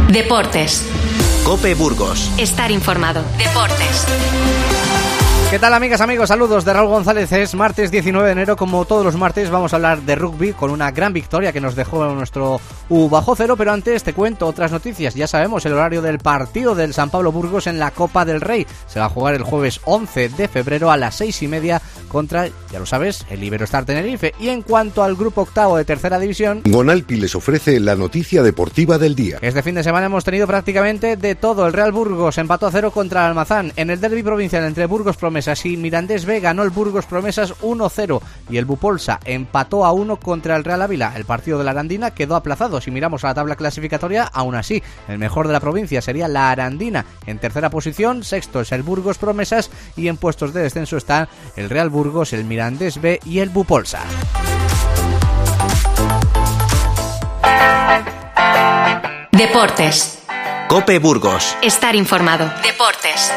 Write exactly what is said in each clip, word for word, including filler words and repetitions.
Deportes. COPE Burgos. Estar informado. Deportes. ¿Qué tal, amigas, amigos? Saludos de Raúl González. Es martes diecinueve de enero. Como todos los martes vamos a hablar de rugby con una gran victoria que nos dejó nuestro U bajo cero. Pero antes te cuento otras noticias. Ya sabemos el horario del partido del San Pablo Burgos en la Copa del Rey. Se va a jugar el jueves once de febrero a las seis y media contra, ya lo sabes, el Iberostar Tenerife. Y en cuanto al grupo octavo de tercera división, Gonalpi les ofrece la noticia deportiva del día. Este fin de semana hemos tenido prácticamente de todo. El Real Burgos empató a cero contra el Almazán. En el derbi provincial entre Burgos Promesas y Mirandés B ganó el Burgos Promesas uno cero y el Bupolsa empató a uno contra el Real Ávila. El partido de la Arandina quedó aplazado. Si miramos a la tabla clasificatoria, aún así, el mejor de la provincia sería la Arandina. En tercera posición, sexto es el Burgos Promesas y en puestos de descenso están el Real Burgos, el Mirandés B y el Bupolsa. Deportes. COPE Burgos. Estar informado. Deportes.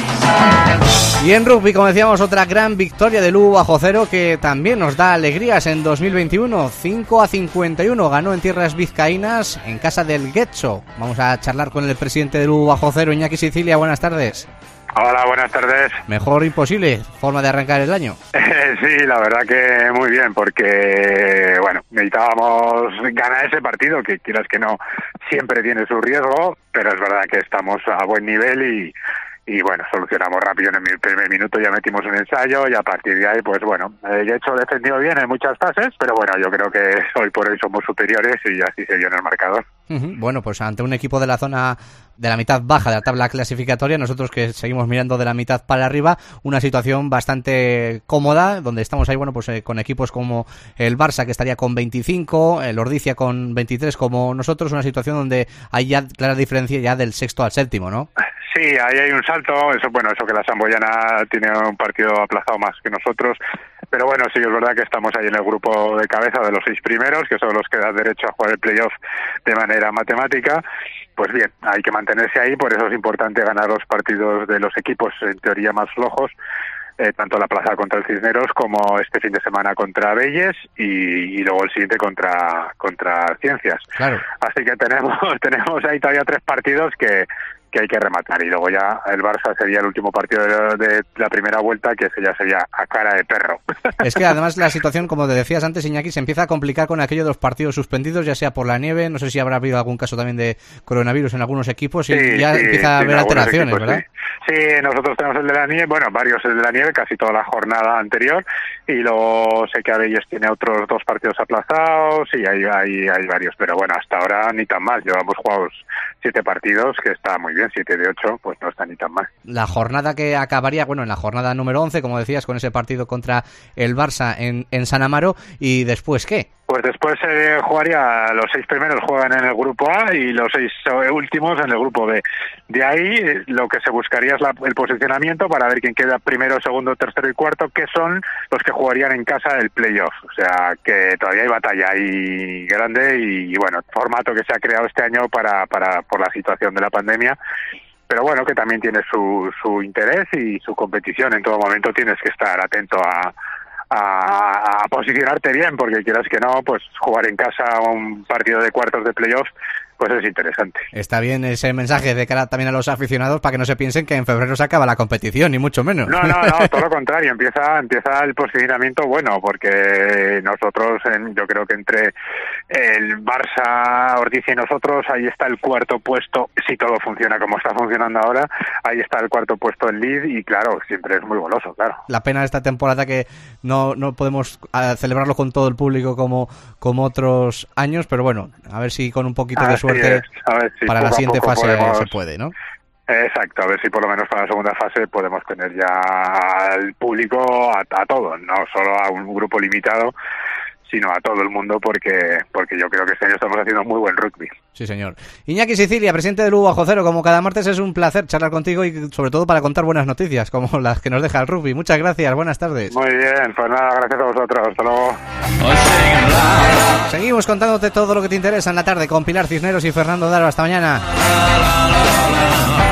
Y en rugby, como decíamos, otra gran victoria del U bajo cero que también nos da alegrías en dos mil veintiuno. cinco a cincuenta y uno ganó en tierras vizcaínas en casa del Getxo. Vamos a charlar con el presidente del U bajo cero, Iñaki Sicilia. Buenas tardes. Hola, buenas tardes. Mejor imposible forma de arrancar el año. Sí, la verdad que muy bien, porque bueno, necesitábamos ganar ese partido, que quieras que no, siempre tiene su riesgo, pero es verdad que estamos a buen nivel y Y bueno, solucionamos rápido en el primer minuto, ya metimos un ensayo y a partir de ahí, pues bueno, el hecho defendió bien en muchas fases, pero bueno, yo creo que hoy por hoy somos superiores y así se vio en el marcador. Uh-huh. Bueno, pues ante un equipo de la zona de la mitad baja de la tabla clasificatoria, nosotros que seguimos mirando de la mitad para arriba, una situación bastante cómoda, donde estamos ahí, bueno, pues eh, con equipos como el Barça, que estaría con veinticinco, el Ordizia con veintitrés como nosotros, una situación donde hay ya clara diferencia ya del sexto al séptimo, ¿no? Sí, ahí hay un salto, eso bueno, eso que la Samboyana tiene un partido aplazado más que nosotros, pero bueno, sí, es verdad que estamos ahí en el grupo de cabeza de los seis primeros, que son los que dan derecho a jugar el playoff de manera matemática. Pues bien, hay que mantenerse ahí, por eso es importante ganar los partidos de los equipos en teoría más flojos, eh, tanto la plaza contra el Cisneros como este fin de semana contra Belles y, y luego el siguiente contra contra Ciencias. Claro. Así que tenemos tenemos ahí todavía tres partidos que que hay que rematar y luego ya el Barça sería el último partido de, de la primera vuelta, que ese ya sería a cara de perro. Es que además la situación, como te decías antes, Iñaki, se empieza a complicar con aquello de los partidos suspendidos, ya sea por la nieve, no sé si habrá habido algún caso también de coronavirus en algunos equipos y sí, ya sí, empieza sí, a haber en alteraciones, equipos, ¿verdad? Sí. sí, nosotros tenemos el de la nieve, bueno, varios el de la nieve, casi toda la jornada anterior, y luego sé que Abelles tiene otros dos partidos aplazados y hay, hay, hay varios, pero bueno, hasta ahora ni tan mal, llevamos jugados siete partidos, que está muy bien, siete de ocho, pues no está ni tan mal. La jornada que acabaría, bueno, en la jornada número once, como decías, con ese partido contra el Barça en, en San Amaro, ¿y después qué? Pues después eh, jugaría, los seis primeros juegan en el grupo A y los seis últimos en el grupo B. De ahí eh, lo que se buscaría es la, el posicionamiento para ver quién queda primero, segundo, tercero y cuarto, que son los que jugarían en casa el playoff. O sea, que todavía hay batalla ahí grande y, y bueno, formato que se ha creado este año para, para por la situación de la pandemia. Pero bueno, que también tiene su, su interés y su competición. En todo momento tienes que estar atento a A, a posicionarte bien, porque quieras que no, pues jugar en casa un partido de cuartos de playoff, pues es interesante. Está bien ese mensaje de cara también a los aficionados para que no se piensen que en febrero se acaba la competición, ni mucho menos. No, no, no, todo lo contrario, empieza empieza el posicionamiento bueno, porque nosotros, en, yo creo que entre el Barça, Ordizia y nosotros, ahí está el cuarto puesto, si todo funciona como está funcionando ahora, ahí está el cuarto puesto en lead y claro, siempre es muy goloso, claro. La pena de esta temporada que no, no podemos uh, celebrarlo con todo el público como, como otros años, pero bueno, a ver si con un poquito de suerte a ver si para la siguiente fase podemos... se puede, ¿no? Exacto, a ver si por lo menos para la segunda fase podemos tener ya al público a, a todo, no solo a un grupo limitado, sino a todo el mundo, porque porque yo creo que este año estamos haciendo muy buen rugby. Sí, señor. Iñaki Sicilia, presidente del U bajo cero, como cada martes es un placer charlar contigo y sobre todo para contar buenas noticias, como las que nos deja el rugby. Muchas gracias, buenas tardes. Muy bien, pues nada, gracias a vosotros, hasta luego. Seguimos contándote todo lo que te interesa en la tarde con Pilar Cisneros y Fernando Daro. Hasta mañana.